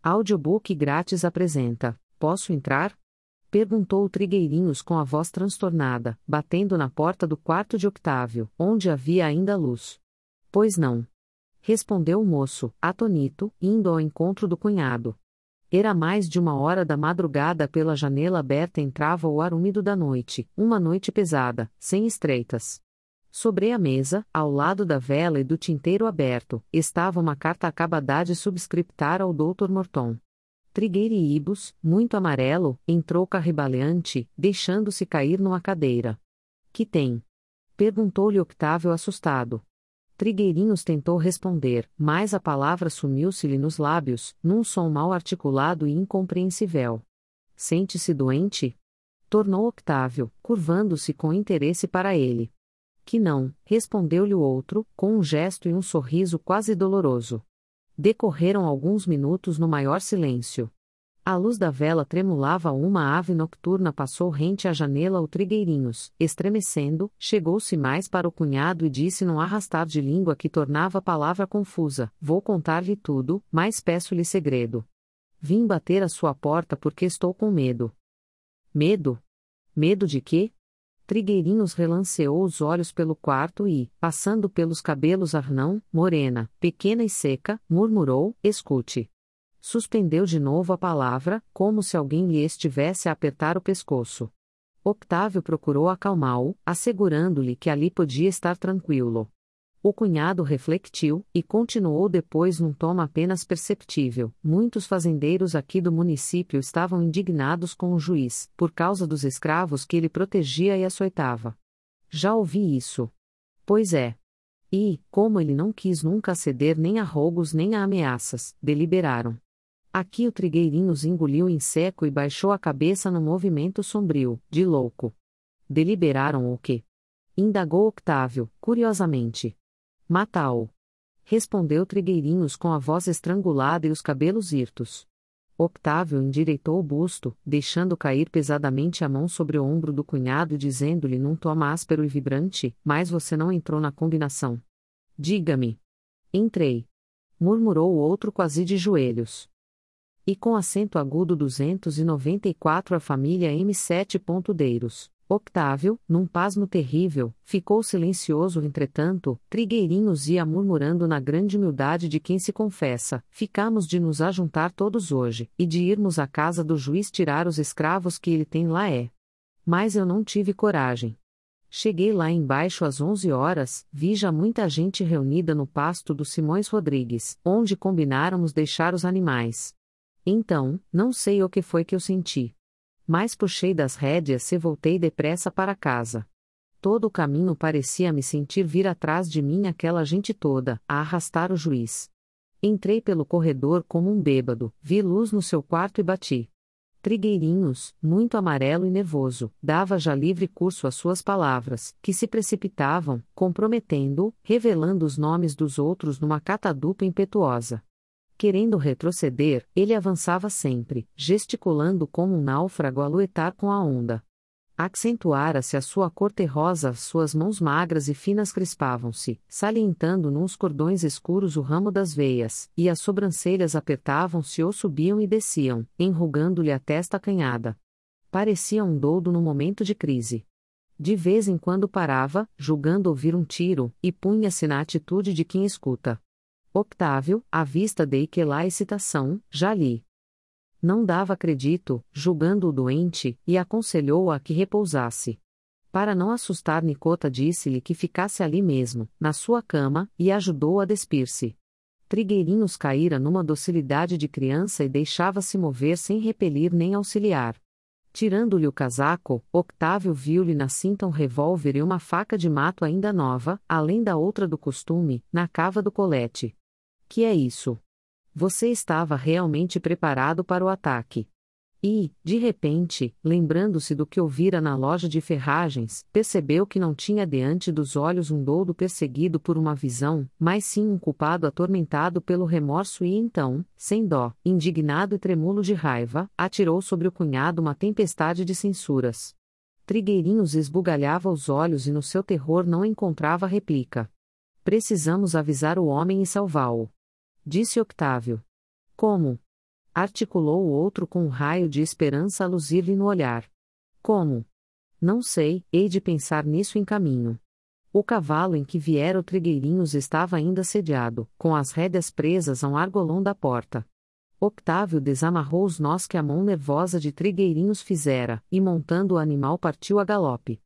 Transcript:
Audiobook grátis apresenta. Posso entrar? Perguntou o Trigueirinhos com a voz transtornada, batendo na porta do quarto de Octávio, onde havia ainda luz. Pois não. Respondeu o moço, atônito, indo ao encontro do cunhado. Era mais de 1 hora da madrugada. Pela janela aberta entrava o ar úmido da noite, uma noite pesada, sem estreitas. Sobre a mesa, ao lado da vela e do tinteiro aberto, estava uma carta acabada de subscriptar ao Dr. Morton. Trigueiribus, muito amarelo, entrou carribaleante, deixando-se cair numa cadeira. Que tem? Perguntou-lhe Octávio assustado. Trigueirinhos tentou responder, mas a palavra sumiu-se-lhe nos lábios, num som mal articulado e incompreensível. Sente-se doente? Tornou Octávio, curvando-se com interesse para ele. Que não, respondeu-lhe o outro, com um gesto e um sorriso quase doloroso. Decorreram alguns minutos no maior silêncio. A luz da vela tremulava. Uma ave nocturna passou rente à janela. O Trigueirinhos, estremecendo, chegou-se mais para o cunhado e disse num arrastar de língua que tornava a palavra confusa: vou contar-lhe tudo, mas peço-lhe segredo. Vim bater à sua porta porque estou com medo. Medo? Medo de quê? Trigueirinhos relanceou os olhos pelo quarto e, passando pelos cabelos Arnão, morena, pequena e seca, murmurou: escute. Suspendeu de novo a palavra, como se alguém lhe estivesse a apertar o pescoço. Octávio procurou acalmá-o, assegurando-lhe que ali podia estar tranquilo. O cunhado refletiu, e continuou depois num tom apenas perceptível: muitos fazendeiros aqui do município estavam indignados com o juiz, por causa dos escravos que ele protegia e açoitava. Já ouvi isso. Pois é. E, como ele não quis nunca ceder nem a rogos nem a ameaças, deliberaram. Aqui o Trigueirinhos engoliu em seco e baixou a cabeça num movimento sombrio, de louco. Deliberaram o quê? Indagou Octávio, curiosamente. Matá-o. Respondeu Trigueirinhos com a voz estrangulada e os cabelos hirtos. Octávio endireitou o busto, deixando cair pesadamente a mão sobre o ombro do cunhado e dizendo-lhe num tom áspero e vibrante: mas você não entrou na combinação. Diga-me. Entrei. Murmurou o outro quase de joelhos. E com acento agudo 294 a família M7 Pontudeiros. Octávio, num pasmo terrível, ficou silencioso. Entretanto, Trigueirinhos ia murmurando na grande humildade de quem se confessa: ficamos de nos ajuntar todos hoje, e de irmos à casa do juiz tirar os escravos que ele tem lá. Mas eu não tive coragem. Cheguei lá embaixo às 11 horas, vi já muita gente reunida no pasto do Simões Rodrigues, onde combináramos deixar os animais. Então, não sei o que foi que eu senti. Mas puxei das rédeas e voltei depressa para casa. Todo o caminho parecia-me sentir vir atrás de mim aquela gente toda, a arrastar o juiz. Entrei pelo corredor como um bêbado, vi luz no seu quarto e bati. Trigueirinhos, muito amarelo e nervoso, dava já livre curso às suas palavras, que se precipitavam, comprometendo-o, revelando os nomes dos outros numa catadupa impetuosa. Querendo retroceder, ele avançava sempre, gesticulando como um náufrago a luetar com a onda. Acentuara-se a sua cor terrosa, as suas mãos magras e finas crispavam-se, salientando nos cordões escuros o ramo das veias, e as sobrancelhas apertavam-se ou subiam e desciam, enrugando-lhe a testa acanhada. Parecia um doudo no momento de crise. De vez em quando parava, julgando ouvir um tiro, e punha-se na atitude de quem escuta. Octávio, à vista de aquela excitação, já lhe não dava crédito, julgando-o doente, e aconselhou-o a que repousasse. Para não assustar Nicota, disse-lhe que ficasse ali mesmo, na sua cama, e ajudou-o a despir-se. Trigueirinhos caíra numa docilidade de criança e deixava-se mover sem repelir nem auxiliar. Tirando-lhe o casaco, Octávio viu-lhe na cinta um revólver e uma faca de mato ainda nova, além da outra do costume, na cava do colete. Que é isso? Você estava realmente preparado para o ataque. E, de repente, lembrando-se do que ouvira na loja de ferragens, percebeu que não tinha diante dos olhos um doudo perseguido por uma visão, mas sim um culpado atormentado pelo remorso e então, sem dó, indignado e trêmulo de raiva, atirou sobre o cunhado uma tempestade de censuras. Trigueirinhos esbugalhava os olhos e no seu terror não encontrava réplica. Precisamos avisar o homem e salvá-o. Disse Octávio. Como? articulou o outro com um raio de esperança a luzir-lhe no olhar. Como? Não sei, hei de pensar nisso em caminho. O cavalo em que viera o Trigueirinhos estava ainda sediado, com as rédeas presas a um argolão da porta. Octávio desamarrou os nós que a mão nervosa de Trigueirinhos fizera, e montando o animal partiu a galope.